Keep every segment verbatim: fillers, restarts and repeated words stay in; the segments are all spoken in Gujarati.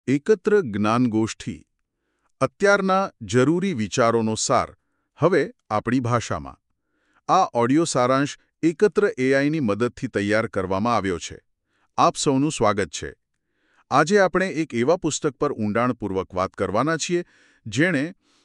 એકત્ર જ્ઞાનગોષ્ઠી અત્યારના જરૂરી વિચારોનો સાર હવે આપણી ભાષામાં આ ઓડિયો સારાંશ એકત્ર એઆઈની મદદથી તૈયાર કરવામાં આવ્યો છે. આપ સૌનું સ્વાગત છે. આજે આપણે એક એવા પુસ્તક પર ઊંડાણપૂર્વક વાત કરવાના છીએ જેણે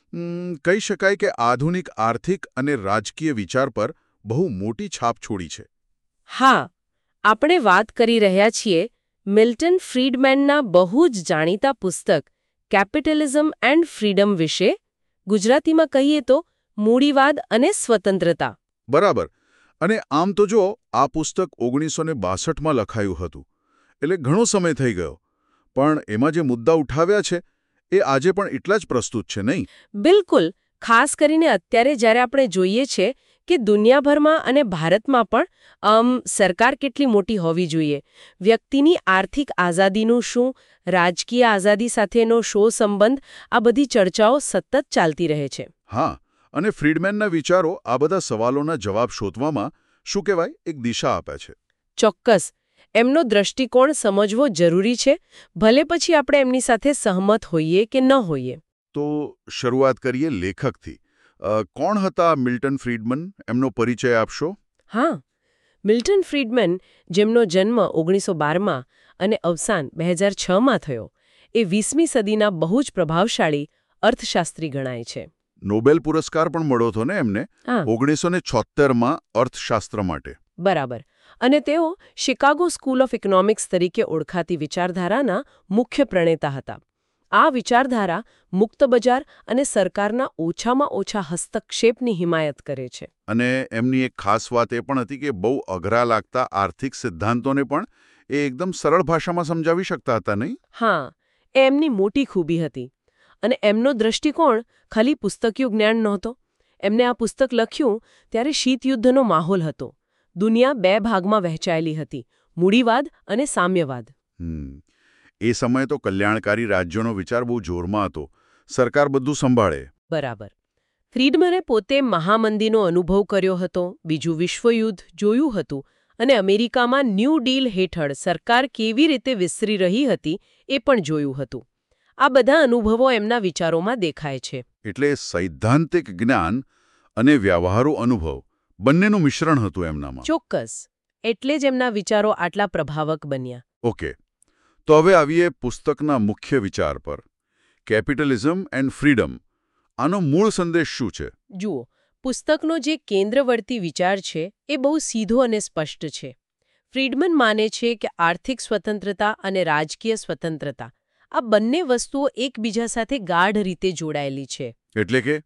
કહી શકાય કે આધુનિક આર્થિક અને રાજકીય વિચાર પર બહુ મોટી છાપ છોડી છે. હા, આપણે વાત કરી રહ્યા છીએ મિલ્ટન ફ્રીડમેનના બહુ જ જાણીતા પુસ્તક કેપિટલિઝમ એન્ડ ફ્રીડમ વિશે. ગુજરાતીમાં કહીએ તો મૂડીવાદ અને સ્વતંત્રતા. બરાબર. અને આમ તો જો આ પુસ્તક ઓગણીસો ને બાસઠમાં લખાયું હતું, એટલે ઘણો સમય થઈ ગયો, પણ એમાં જે મુદ્દા ઉઠાવ્યા છે એ આજે પણ એટલા જ પ્રસ્તુત છે, નહીં? બિલકુલ. ખાસ કરીને અત્યારે જ્યારે આપણે જોઈએ છે કે દુનિયાભરમાં અને ભારતમાં પણ અમ સરકાર કેટલી મોટી હોવી જોઈએ, વ્યક્તિની આર્થિક આઝાદીનું શું, રાજકીય આઝાદી સાથેનો શો સંબંધ, આ બધી ચર્ચાઓ સતત ચાલતી રહે છે. હા, અને ફ્રીડમેનના વિચારો આ બધા સવાલોના જવાબ શોધવામાં શું કહેવાય એક દિશા આપે છે. ચોક્કસ. એમનો દ્રષ્ટિકોણ સમજવો જરૂરી છે, ભલે પછી આપણે એમની સાથે સહમત હોઈએ કે ન હોઈએ. તો શરૂઆત કરીએ લેખકથી. કોણ હતા મિલ્ટન ફ્રીડમેન? એમનો પરિચય આપશો? હા, મિલ્ટન ફ્રીડમેન, જેમનો જન્મ ઓગણીસો બારમાં અને અવસાન બે હજાર છમાં થયો, એ વીસમી સદીના બહુ જ પ્રભાવશાળી અર્થશાસ્ત્રી ગણાય છે. નોબેલ પુરસ્કાર પણ મળ્યો હતો ને એમને ઓગણીસો ને છોતેરમાં અર્થશાસ્ત્ર માટે. બરાબર. અને તેઓ શિકાગો સ્કૂલ ઓફ ઇકોનોમિક્સ તરીકે ઓળખાતી વિચારધારાના મુખ્ય પ્રણેતા હતા. આ વિચારધારા મુક્ત બજાર અને સરકારના ઓછામાં ઓછા હસ્તક્ષેપની હિમાયત કરે છે. અને એમની એક ખાસ વાત એ પણ હતી કે બહુ અઘરા લાગતા આર્થિક સિદ્ધાંતોને પણ એ એકદમ સરળ ભાષામાં સમજાવી શકતા હતા, નહીં? હા, એ એમની મોટી ખૂબી હતી. અને એમનો દ્રષ્ટિકોણ ખાલી પુસ્તકીય જ્ઞાન નહોતો. એમને આ પુસ્તક લખ્યું ત્યારે શીતયુદ્ધનો માહોલ હતો. દુનિયા બે ભાગમાં વહેંચાયેલી હતી, મૂડીવાદ અને સામ્યવાદ. હમ એ સમયે તો કલ્યાણકારી રાજ્યોનો વિચાર બહુ જોરમાં હતો. સરકાર બધું સંભાળે. બરાબર. ફ્રીડમેને પોતે મહામંદીનો અનુભવ કર્યો હતો, બીજું વિશ્વયુદ્ધ જોયું હતું, અને અમેરિકામાં ન્યૂ ડીલ હેઠળ સરકાર કેવી રીતે વિસ્તરી રહી હતી એ પણ જોયું હતું. આ બધા અનુભવો એમના વિચારોમાં દેખાય છે. એટલે સૈદ્ધાંતિક જ્ઞાન અને વ્યવહારુ અનુભવ બંનેનું મિશ્રણ હતું એમનામાં. ચોક્કસ. એટલે જ એમના વિચારો આટલા પ્રભાવક બન્યા. ઓકે, તો હવે આવીએ પુસ્તકના મુખ્ય વિચાર પર. કેપિટલિઝમ એન્ડ ફ્રીડમ, આનો મૂળ સંદેશ શું છે? જુઓ, પુસ્તકનો જે કેન્દ્રવર્તી વિચાર છે એ બહુ સીધો અને સ્પષ્ટ છે. ફ્રીડમેન માને છે કે આર્થિક સ્વતંત્રતા અને રાજકીય સ્વતંત્રતા આ બંને વસ્તુઓ એકબીજા સાથે ગાઢ રીતે જોડાયેલી છે. એટલે કે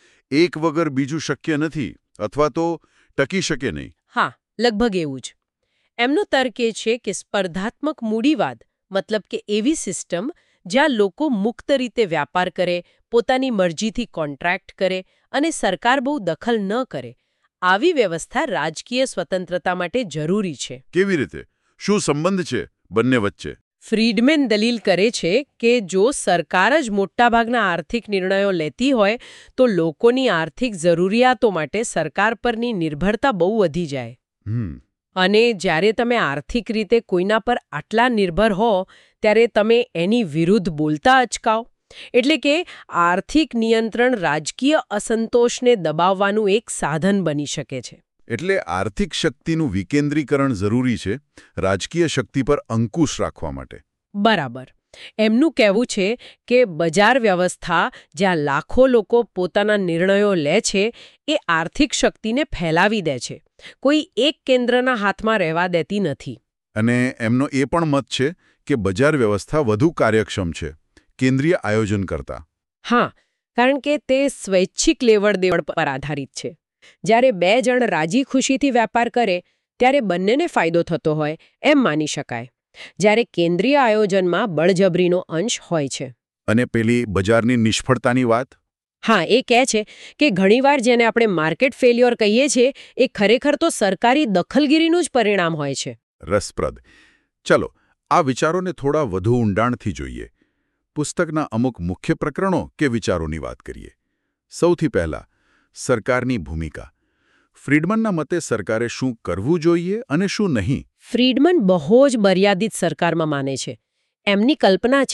એક વગર બીજું શક્ય નથી, અથવા તો ટકી શકે નહીં. હા, લગભગ એવું જ. એમનો તર્ક એ છે કે સ્પર્ધાત્મક મૂડીવાદ, મતલબ કે એવી સિસ્ટમ જ્યાં લોકો મુક્ત રીતે વ્યાપાર કરે, પોતાની મરજીથી કોન્ટ્રાક્ટ કરે અને સરકાર બહુ દખલ ન કરે, આવી વ્યવસ્થા રાજકીય સ્વતંત્રતા માટે જરૂરી છે. કેવી રીતે? શું સંબંધ છે બંને વચ્ચે? ફ્રીડમેન દલીલ કરે છે કે જો સરકાર જ મોટાભાગના આર્થિક નિર્ણયો લેતી હોય તો લોકોની આર્થિક જરૂરિયાતો માટે સરકાર પરની નિર્ભરતા બહુ વધી જાય. હમ અને જ્યારે તમે આર્થિક રીતે કોઈના પર આટલા નિર્ભર હો ત્યારે તમે એની વિરુદ્ધ બોલતા અચકાઓ. એટલે કે આર્થિક નિયંત્રણ રાજકીય અસંતોષને દબાવવાનું એક સાધન બની શકે છે. એટલે આર્થિક શક્તિનું વિકેન્દ્રીકરણ જરૂરી છે રાજકીય શક્તિ પર અંકુશ રાખવા માટે. બરાબર. એમનું કહેવું છે કે બજાર વ્યવસ્થા જ્યાં લાખો લોકો પોતાના નિર્ણયો લે છે એ આર્થિક શક્તિને ફેલાવી દે છે, કોઈ એક કેન્દ્રના હાથમાં રહેવા દેતી નથી. અને એમનો એ પણ મત છે કે બજાર વ્યવસ્થા વધુ કાર્યક્ષમ છે કેન્દ્રીય આયોજન કરતા. હા, કારણ કે તે સ્વૈચ્છિક લેવડ દેવડ પર આધારિત છે. જ્યારે બે જણ રાજી ખુશીથી વેપાર કરે ત્યારે બંનેને ફાયદો થતો હોય એમ માની શકાય, જ્યારે કેન્દ્રીય આયોજનમાં બળજબરીનો અંશ હોય છે. અને પેલી બજારની નિષ્ફળતાની વાત? હા, એ કહે છે કે ઘણીવાર જેને આપણે માર્કેટ ફેલ્યોર કહીએ છીએ એ ખરેખર તો સરકારી દખલગીરીનું જ પરિણામ હોય છે. રસપ્રદ. ચલો, આ વિચારોને થોડા વધુ ઊંડાણથી જોઈએ. પુસ્તકના અમુક મુખ્ય પ્રકરણો કે વિચારોની વાત કરીએ. સૌથી પહેલા, સરકારની ભૂમિકા. ફ્રીડમનના મતે સરકારે શું કરવું જોઈએ અને શું નહીં? ફ્રીડમન બહુ જ મર્યાદિત સરકારમાં માને છે. એમની કલ્પના છે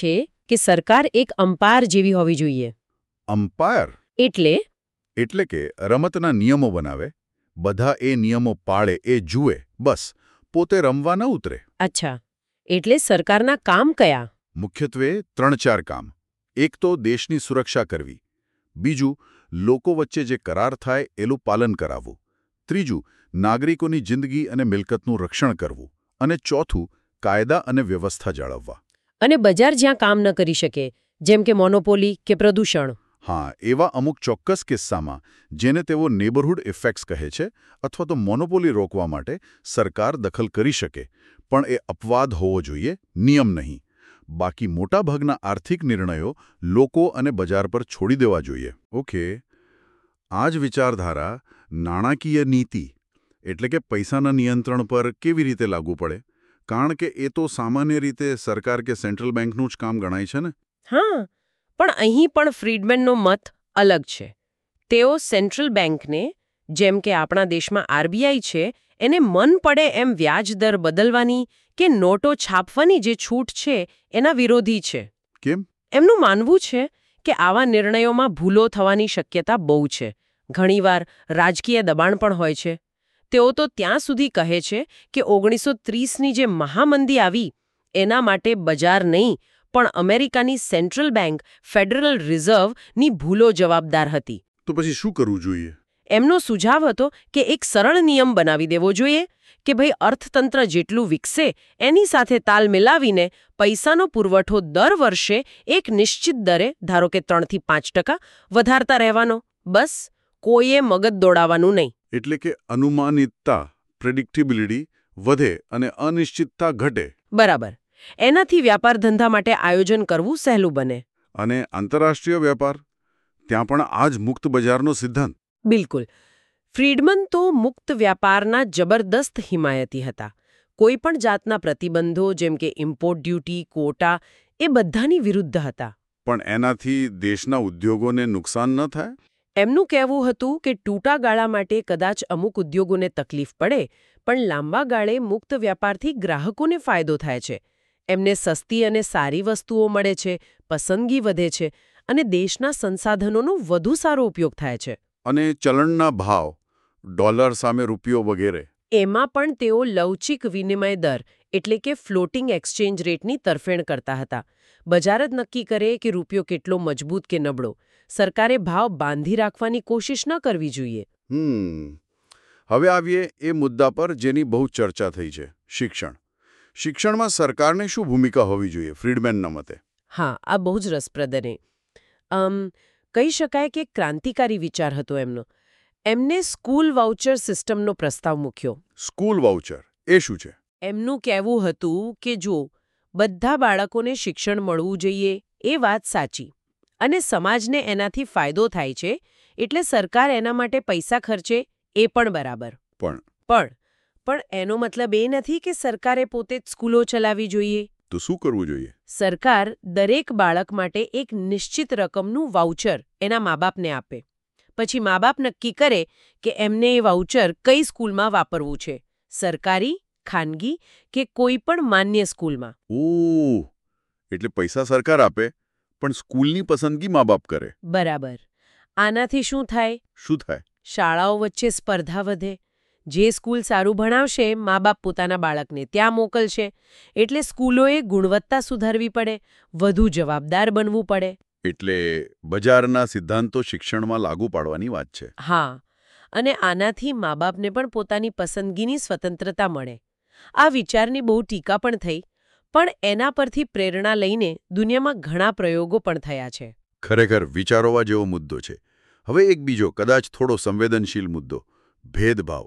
કે સરકાર એક અમ્પાયર જેવી હોવી જોઈએ. અમ્પાયર એટલે એટલે કે રમતના નિયમો બનાવે, બધા એ નિયમો પાળે એ જુએ, બસ પોતે રમવા ન ઉતરે. અચ્છા, એટલે સરકારના કામ કયા? મુખ્યત્વે ત્રણ ચાર કામ. એક તો દેશની સુરક્ષા કરવી, બીજું લોકો વચ્ચે જે કરાર થાય એનું પાલન કરાવવું, ત્રીજું નાગરિકોની જિંદગી અને મિલકતનું રક્ષણ કરવું, અને ચોથું કાયદા અને વ્યવસ્થા જાળવવા. અને બજાર જ્યાં કામ ન કરી શકે, જેમ કે મોનોપોલી કે પ્રદૂષણ. હા, એવા અમુક ચોક્કસ કિસ્સામાં જેને તેઓ નેબરહુડ ઇફેક્ટ્સ કહે છે, અથવા તો મોનોપોલી રોકવા માટે સરકાર દખલ કરી શકે, પણ એ અપવાદ હોવો જોઈએ, નિયમ નહીં. બાકી મોટાભાગના આર્થિક નિર્ણયો લોકો અને બજાર પર છોડી દેવા જોઈએ. ઓકે, આ જ વિચારધારા નાણાકીય નીતિ એટલે કે પૈસાના નિયંત્રણ પર કેવી રીતે લાગુ પડે? કારણ કે એ તો સામાન્ય રીતે સરકાર કે સેન્ટ્રલ બેંકનું જ કામ ગણાય છે ને? હા, પણ અહીં પણ ફ્રીડમેનનો મત અલગ છે. તેઓ સેન્ટ્રલ બેંકને, જેમ કે આપણા દેશમાં આરબીઆઈ છે, એને મન પડે એમ વ્યાજ દર બદલવાની કે નોટો છાપવાની જે છૂટ છે એના વિરોધી છે. કેમ? એમનું માનવું છે કે આવા નિર્ણયોમાં ભૂલો થવાની શક્યતા બહુ છે. ઘણીવાર રાજકીય દબાણ પણ હોય છે. તેઓ તો ત્યાં સુધી કહે છે કે ઓગણીસો ત્રીસની જે મહામંદી આવી એના માટે બજાર નહીં, પણ અમેરિકાની સેન્ટ્રલ બેંક ફેડરલ રિઝર્વની ભૂલો જવાબદાર હતી. તો પછી શું કરવું જોઈએ? એમનો સુઝાવ હતો કે એક સરળ નિયમ બનાવી દેવો જોઈએ કે ભાઈ અર્થતંત્ર જેટલું વિકસે એની સાથે તાલ મિલાવીને પૈસાનો પુરવઠો દર વર્ષે એક નિશ્ચિત દરે, ધારો કે ત્રણથી પાંચ ટકા વધારતા રહેવાનો. બસ કોઈએ મગજ દોડાવવાનું નહીં. એટલે કે અનુમાનિતતા, પ્રેડિક્ટેબિલિટી વધે અને અનિશ્ચિતતા ઘટે. બરાબર. એનાથી વ્યાપાર ધંધા માટે આયોજન કરવું સહેલું બને. અને આંતરરાષ્ટ્રીય વેપાર? ત્યાં પણ આ જ મુક્ત બજારનો સિદ્ધાંત. બિલકુલ. ફ્રીડમન તો મુક્ત વ્યાપારના જબરદસ્ત હિમાયતી હતા. કોઈ પણ જાતના પ્રતિબંધો જેમ કે ઇમ્પોર્ટ ડ્યુટી, કોટા એ બધાની વિરુદ્ધ હતા. પણ એનાથી દેશના ઉદ્યોગોને નુકસાન ન થાય? એમનું કહેવું હતું કે ટૂંકા ગાળા માટે કદાચ અમુક ઉદ્યોગોને તકલીફ પડે, પણ લાંબા ગાળે મુક્ત વ્યાપારથી ગ્રાહકોને ફાયદો થાય છે. એમને સસ્તી અને સારી વસ્તુઓ મળે છે, પસંદગી વધે છે અને દેશના સંસાધનોનો વધુ સારો ઉપયોગ થાય છે. અને ચલણના ભાવ, ડોલર સામે રૂપિયો વગેરે? એમાં પણ તેઓ લવચીક વિનિમય દર એટલે કે ફ્લોટિંગ એક્સચેન્જ રેટની તરફેણ કરતા હતા. બજાર જ નક્કી કરે કે રૂપિયો કેટલો મજબૂત કે નબળો. સરકારે ભાવ બાંધી રાખવાની કોશિશ ન કરવી જોઈએ. હમ હવે આવીએ એ મુદ્દા પર જેની બહુ ચર્ચા થઈ છે, શિક્ષણ. શિક્ષણમાં સરકારની શું ભૂમિકા હોવી જોઈએ ફ્રીડમેનના મતે? હા, આ બહુ જ રસપ્રદ અને અમ કહી શકાય કે ક્રાંતિકારી વિચાર હતો એમનો. એમને સ્કૂલ વાઉચર સિસ્ટમનો પ્રસ્તાવ મૂક્યો. સ્કૂલ વાઉચર એ શું છે? એમનું કહેવું હતું કે જો બધા બાળકોને શિક્ષણ મળવું જોઈએ એ વાત સાચી, અને સમાજને એનાથી ફાયદો થાય છે, એટલે સરકાર એના માટે પૈસા ખર્ચે એ પણ બરાબર. પણ પણ પણ એનો મતલબ એ નથી કે સરકારે પોતે જ સ્કૂલો ચલાવવી જોઈએ. તો શું કરવું જોઈએ? સરકાર દરેક બાળક માટે એક નિશ્ચિત રકમનું વાઉચર એના મા બાપને આપે. પછી મા બાપ નક્કી કરે કે એમને એ વાઉચર કઈ સ્કૂલમાં વાપરવું છે, સરકારી, ખાનગી કે કોઈ પણ માન્ય સ્કૂલમાં. ઓહ, એટલે પૈસા સરકાર આપે, પણ સ્કૂલની પસંદગી મા બાપ કરે. બરાબર. આનાથી શું થાય? શું થાય? શાળાઓ વચ્ચે સ્પર્ધા વધે. જે સ્કૂલ સારું ભણાવશે, મા બાપ પોતાના બાળકને ત્યાં મોકલશે. એટલે સ્કૂલોએ ગુણવત્તા સુધારવી પડે, વધુ જવાબદાર બનવું પડે. એટલે બજારના સિદ્ધાંતો શિક્ષણમાં લાગુ પાડવાની વાત છે. હા, અને આનાથી મા બાપને પણ પોતાની પસંદગીની સ્વતંત્રતા મળે. આ વિચારની બહુ ટીકા પણ થઈ, પણ એના પરથી પ્રેરણા લઈને દુનિયામાં ઘણા પ્રયોગો પણ થયા છે. ખરેખર વિચારવા જેવો મુદ્દો છે. હવે એક બીજો, કદાચ થોડો સંવેદનશીલ મુદ્દો, ભેદભાવ.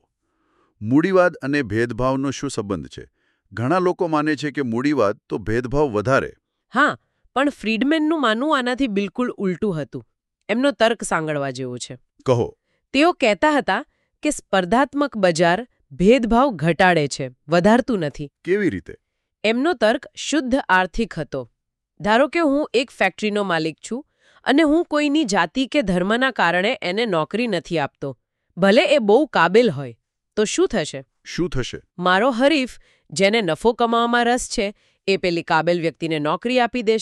મૂડીવાદ અને ભેદભાવનો શું સંબંધ છે? ઘણા લોકો માને છે કે મૂડીવાદ તો ભેદભાવ વધારે. હા, પણ ફ્રીડમેનનું માનવું આનાથી બિલકુલ ઉલટું હતું. એમનો તર્ક સાંગળવા જેવો છે. કહો. તેઓ કહેતા હતા કે સ્પર્ધાત્મક બજાર ભેદભાવ ઘટાડે છે, વધારતું નથી. કેવી રીતે? એમનો તર્ક શુદ્ધ આર્થિક હતો. ધારો કે હું એક ફેક્ટરીનો માલિક છું અને હું કોઈની જાતિ કે ધર્મના કારણે એને નોકરી નથી આપતો, ભલે એ બહુ કાબિલ હોય, તો શું થશે? શું થશે? મારો હરીફ જેને નફો કમાવામાં રસ છે એ પેલી કાબિલ વ્યક્તિને નોકરી આપી દેશે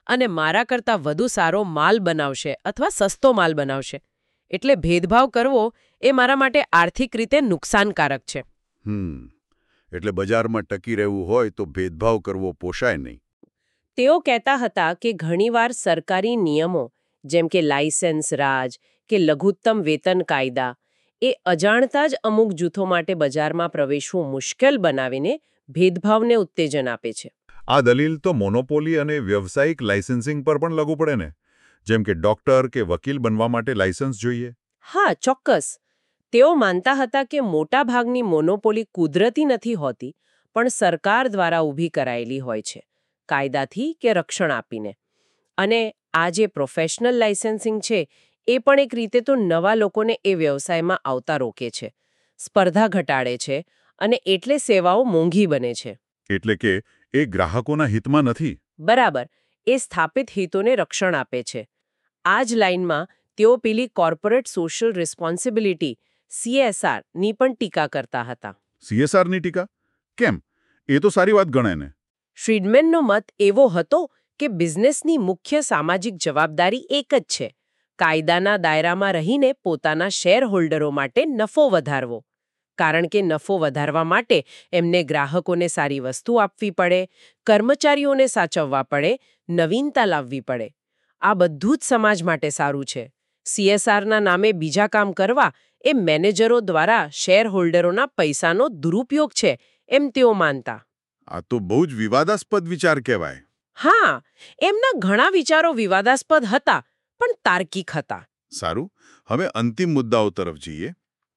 અને મારા કરતાં વધુ સારો માલ બનાવશે અથવા સસ્તો માલ બનાવશે. એટલે ભેદભાવ કરવો એ મારા માટે આર્થિક રીતે નુકસાનકારક છે. હમ એટલે બજારમાં ટકી રહેવું હોય તો ભેદભાવ કરવો પોષાય નહીં. તેઓ કહેતા હતા કે ઘણીવાર સરકારી નિયમો જેમ કે લાયસન્સ રાજ કે લઘુત્તમ વેતન કાયદા એ અજાણતા જ અમુક જૂથો માટે બજારમાં પ્રવેશવું મુશ્કેલ બનાવીને ભેદભાવને ઉત્તેજન આપે છે. આ દલીલ તો મોનોપોલી અને વ્યવસાયિક લાયસન્સિંગ પર પણ લાગુ પડે ને, જેમ કે ડોક્ટર કે વકીલ બનવા માટે લાયસન્સ જોઈએ. હા, ચોક્કસ. તેઓ માનતા હતા કે મોટા ભાગની મોનોપોલી કુદરતી નથી હોતી, પણ સરકાર દ્વારા ઊભી કરાયેલી હોય છે, કાયદાથી કે રક્ષણ આપીને. અને આ જે પ્રોફેશનલ લાયસન્સિંગ છે એ પણ એક રીતે તો નવા લોકોને એ વ્યવસાયમાં આવતા રોકે છે, સ્પર્ધા ઘટાડે છે અને એટલે સેવાઓ મોંઘી બને છે. એટલે કે એ ગ્રાહકોના હિતમાં નથી. બરાબર, એ સ્થાપિત હિતોને રક્ષણ આપે છે. આ જ લાઇનમાં તેઓ પેલી કોર્પોરેટ સોશિયલ રિસ્પોન્સિબિલિટી સીએસઆર ની પણ ટીકા કરતા હતા. સીએસઆરની ટીકા કેમ? એ તો સારી વાત ગણાય ને. ફ્રીડમેનનો મત એવો હતો કે બિઝનેસની મુખ્ય સામાજિક જવાબદારી એક જ છે, કાયદાના દાયરામાં રહીને પોતાના શેરહોલ્ડરો માટે નફો વધારવો. કારણ કે નફો વધારવા માટે એમને ગ્રાહકોને સારી વસ્તુ આપવી પડે, કર્મચારીઓને સાચવવા પડે, નવીનતા લાવવી પડે. આ બધું જ સમાજ માટે સારું છે. સીએસઆરના નામે બીજા કામ કરવા એ મેનેજરો દ્વારા શેરહોલ્ડરોના પૈસાનો દુરુપયોગ છે એમ તેઓ માનતા. આ તો બહુ જ વિવાદાસ્પદ વિચાર કહેવાય. હા, એમના ઘણા વિચારો વિવાદાસ્પદ હતા, પણ તાર્કિક હતા. સારું, હવે અંતિમ મુદ્દાઓ તરફ જઈએ.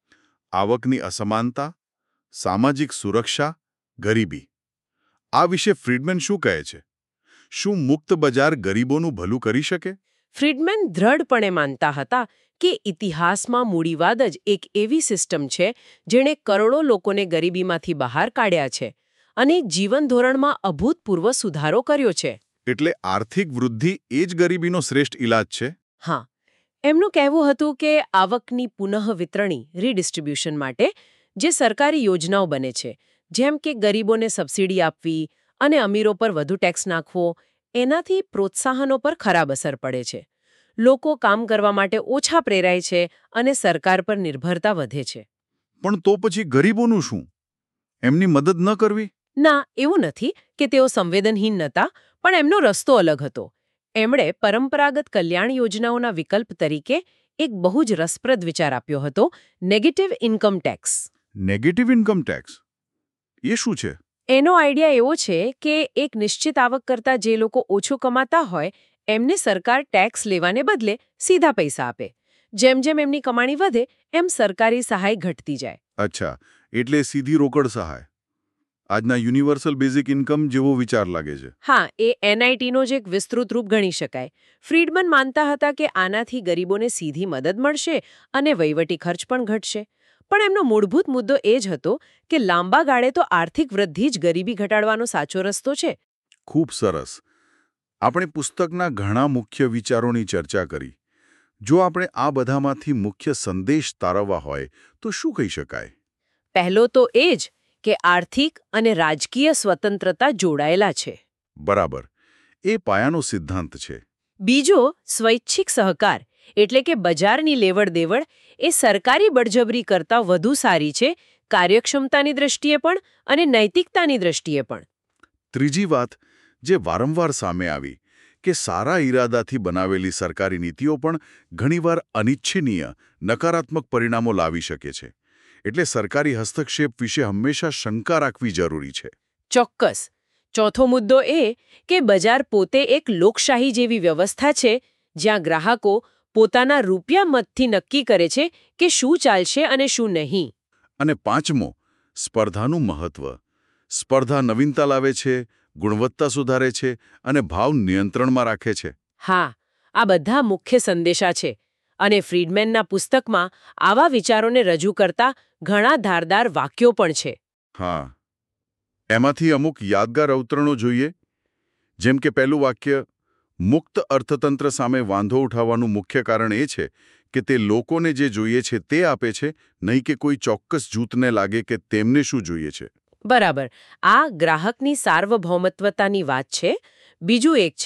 આવકની અસમાનતા, સામાજિક સુરક્ષા, ગરીબી. આ વિશે ફ્રીડમેન શું કહે છે? શું મુક્ત બજાર ગરીબોનું ભલું કરી શકે? ફ્રીડમેન દ્રઢપણે માનતા હતા કે ઇતિહાસમાં મૂડીવાદ જ એક એવી સિસ્ટમ છે જેણે કરોડો લોકોને ગરીબીમાંથી બહાર કાઢ્યા છે અને જીવન ધોરણમાં અભૂતપૂર્વ સુધારો કર્યો છે. એટલે આર્થિક વૃદ્ધિ એ જ ગરીબીનો શ્રેષ્ઠ ઇલાજ છે? હા, એમનું કહેવું હતું કે આવકની પુનઃવિતરણી રીડિસ્ટ્રીબ્યુશન માટે જે સરકારી યોજનાઓ બને છે, જેમ કે ગરીબોને સબસિડી આપવી અને અમીરો પર વધુ ટેક્સ નાખવો, એનાથી પ્રોત્સાહનો પર ખરાબ અસર પડે છે. લોકો કામ કરવા માટે ઓછા પ્રેરાય છે અને સરકાર પર નિર્ભરતા વધે છે. પણ તો પછી ગરીબોનું શું? એમની મદદ ન કરવી? ના, એવું નથી કે તેઓ સંવેદનહીન નહોતા, પણ એમનો રસ્તો અલગ હતો. એમણે પરંપરાગત કલ્યાણ યોજનાઓના વિકલ્પ તરીકે એક બહુ જ રસપ્રદ વિચાર આપ્યો હતો, negative income tax. Negative income tax એ શું છે? એનો આઈડિયા એવો છે કે એક નિશ્ચિત આવક કરતાં જે લોકો ઓછું કમાતા હોય એમને સરકાર ટેક્સ લેવાને બદલે સીધા પૈસા આપે. જેમ જેમ એમની કમાણી વધે એમ સરકારી સહાય ઘટતી જાય. અચ્છા, એટલે સીધી રોકડ સહાય. આજના યુનિવર્સલ બેઝિક ઇન્કમ જેવો વિચાર લાગે છે. હા, એ એનઆઈટીનો જ એક વિસ્તૃત રૂપ ગણી શકાય. ફ્રીડમન માનતા હતા કે આનાથી ગરીબોને સીધી મદદ મળશે અને વહીવટી ખર્ચ પણ ઘટશે. પણ એમનો મૂળભૂત મુદ્દો એ જ હતો કે લાંબા ગાળે તો આર્થિક વૃદ્ધિ જ ગરીબી ઘટાડવાનો સાચો રસ્તો છે. ખૂબ સરસ. આપણે પુસ્તકના ઘણા મુખ્ય વિચારોની ચર્ચા કરી. જો આપણે આ બધામાંથી મુખ્ય સંદેશ તારવવા હોય તો શું કહી શકાય? પહેલો તો એ જ કે આર્થિક અને રાજકીય સ્વતંત્રતા જોડાયેલા છે. બરાબર, એ પાયાનો સિદ્ધાંત છે. બીજો, સ્વૈચ્છિક સહકાર એટલે કે બજારની લેવડ દેવડ એ સરકારી બળજબરી કરતાં વધુ સારી છે, કાર્યક્ષમતાની દ્રષ્ટિએ પણ અને નૈતિકતાની દ્રષ્ટિએ પણ. ત્રીજી વાત જે વારંવાર સામે આવી કે સારા ઈરાદાથી બનાવેલી સરકારી નીતિઓ પણ ઘણીવાર અનિચ્છનીય નકારાત્મક પરિણામો લાવી શકે છે. એટલે સરકારી હસ્તક્ષેપ વિશે હંમેશા શંકા રાખવી જરૂરી છે. ચોક્કસ. ચોથો મુદ્દો એ કે બજાર પોતે એક લોકશાહી જેવી વ્યવસ્થા છે જ્યાં ગ્રાહકો પોતાના રૂપિયા મતથી નક્કી કરે છે કે શું ચાલશે અને શું નહીં. અને પાંચમો, સ્પર્ધાનું મહત્વ. સ્પર્ધા નવીનતા લાવે છે, ગુણવત્તા સુધારે છે અને ભાવ નિયંત્રણમાં રાખે છે. હા, આ બધા મુખ્ય સંદેશા છે અને ફ્રીડમેનના પુસ્તકમાં આવા વિચારોને રજૂ કરતા ઘણા ધારદાર વાક્યો પણ છે. હા, એમાંથી અમુક યાદગાર અવતરણો જોઈએ. જેમ કે પહેલું વાક્ય, મુક્ત અર્થતંત્ર સામે વાંધો ઉઠાવવાનું મુખ્ય કારણ એ છે કે તે લોકોને જે જોઈએ છે તે આપે છે, નહીં કે કોઈ ચોક્કસ જૂથને લાગે કે તેમને શું જોઈએ છે. બરાબર, આ ગ્રાહકની સાર્વભૌમત્વતાની વાત છે. બીજું એક છે,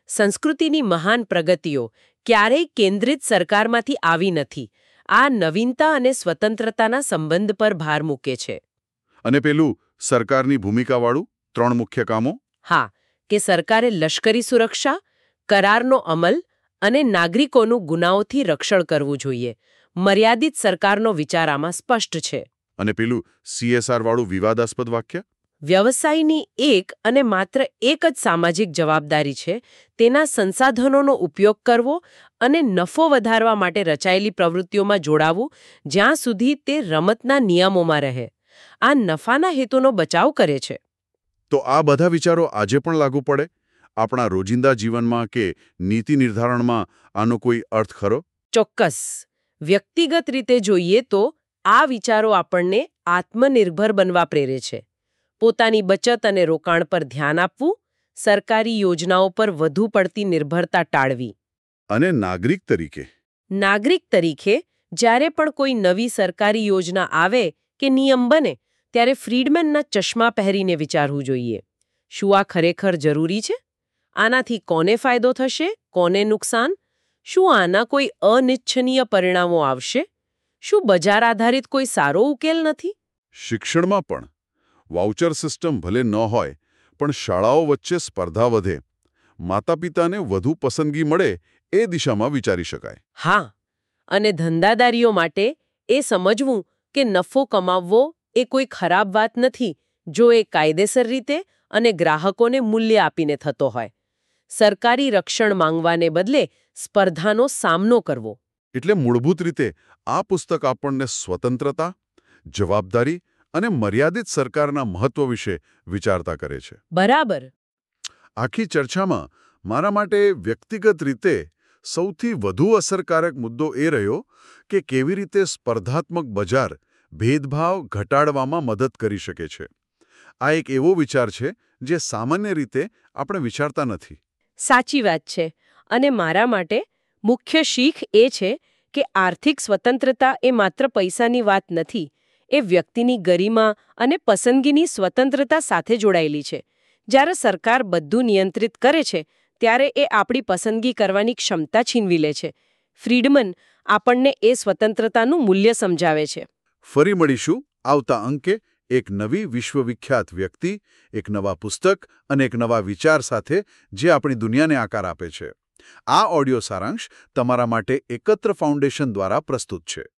સંસ્કૃતિની મહાન પ્રગતિઓ ક્યારેય કેન્દ્રિત સરકારમાંથી આવી નથી. આ નવીનતા અને સ્વતંત્રતાના સંબંધ પર ભાર મૂકે છે. અને પેલું સરકારની ભૂમિકાવાળું ત્રણ મુખ્ય કામો? હા, કે સરકારે લશ્કરી સુરક્ષા, કરારનો અમલ અને નાગરિકોનું ગુનાઓથી રક્ષણ કરવું જોઈએ. મર્યાદિત સરકારનો વિચાર આમાં સ્પષ્ટ છે. અને પેલું સીએસઆર વાળું વિવાદાસ્પદ વાક્ય? વ્યવસાયની એક અને માત્ર એક જ સામાજિક જવાબદારી છે તેના સંસાધનોનો ઉપયોગ કરવો અને નફો વધારવા માટે રચાયેલી પ્રવૃત્તિઓમાં જોડાવું, જ્યાં સુધી તે રમતના નિયમોમાં રહે. આ નફાના હેતુનો બચાવ કરે છે. તો આ બધા વિચારો આજે પણ લાગુ પડે આપણા રોજિંદા જીવનમાં કે નીતિ નિર્ધારણમાં? આનો કોઈ અર્થ ખરો? ચોક્કસ. વ્યક્તિગત રીતે જોઈએ તો આ વિચારો આપણને આત્મનિર્ભર બનવા પ્રેરે છે. પોતાની બચત અને રોકાણ પર ધ્યાન આપવું, સરકારી યોજનાઓ પર વધુ પડતી નિર્ભરતા ટાળવી. અને નાગરિક તરીકે? નાગરિક તરીકે જ્યારે પણ કોઈ નવી સરકારી યોજના આવે કે નિયમ બને ત્યારે ફ્રીડમેનના ચશ્મા પહેરીને વિચારવું જોઈએ. શું આ ખરેખર જરૂરી છે? આનાથી કોને ફાયદો થશે, કોને નુકસાન? શું આના કોઈ અનિચ્છનીય પરિણામો આવશે? શું બજાર આધારિત કોઈ સારો ઉકેલ નથી? શિક્ષણમાં પણ વાઉચર સિસ્ટમ ભલે ન હોય, પણ શાળાઓ વચ્ચે સ્પર્ધા વધે, માતા પિતાને વધુ પસંદગી મળે એ દિશામાં વિચારી શકાય. હા, અને ધંધાદારીઓ માટે એ સમજવું કે નફો કમાવવો એ કોઈ ખરાબ વાત નથી જો એ કાયદેસર રીતે અને ગ્રાહકોને મૂલ્ય આપીને થતો હોય. સરકારી રક્ષણ માંગવાને બદલે સ્પર્ધાનો સામનો કરવો. એટલે મૂળભૂત રીતે આ પુસ્તક આપણને સ્વતંત્રતા, જવાબદારી અને મર્યાદિત સરકારના મહત્વ વિશે વિચારતા કરે છે. બરાબર. આખી ચર્ચામાં મારા માટે વ્યક્તિગત રીતે સૌથી વધુ અસરકારક મુદ્દો એ રહ્યો કે કેવી રીતે સ્પર્ધાત્મક બજાર ભેદભાવ ઘટાડવામાં મદદ કરી શકે છે. આ એક એવો વિચાર છે જે સામાન્ય રીતે આપણે વિચારતા નથી. સાચી વાત છે. અને મારા માટે મુખ્ય શીખ એ છે કે આર્થિક સ્વતંત્રતા એ માત્ર પૈસાની વાત નથી. એ વ્યક્તિની ગરિમા અને પસંદગીની સ્વતંત્રતા સાથે જોડાયેલી છે. જ્યારે સરકાર બધું નિયંત્રિત કરે છે ત્યારે એ આપણી પસંદગી કરવાની ક્ષમતા છીનવી લે છે. ફ્રીડમન આપણને એ સ્વતંત્રતાનું મૂલ્ય સમજાવે છે. ફરી મળીશું આવતા અંકે એક નવી વિશ્વવિખ્યાત વ્યક્તિ, એક નવા પુસ્તક અને એક નવા વિચાર સાથે જે આપણી દુનિયાને આકાર આપે છે. આ ઓડિયો સારાંશ તમારા માટે એકત્ર ફાઉન્ડેશન દ્વારા પ્રસ્તુત છે.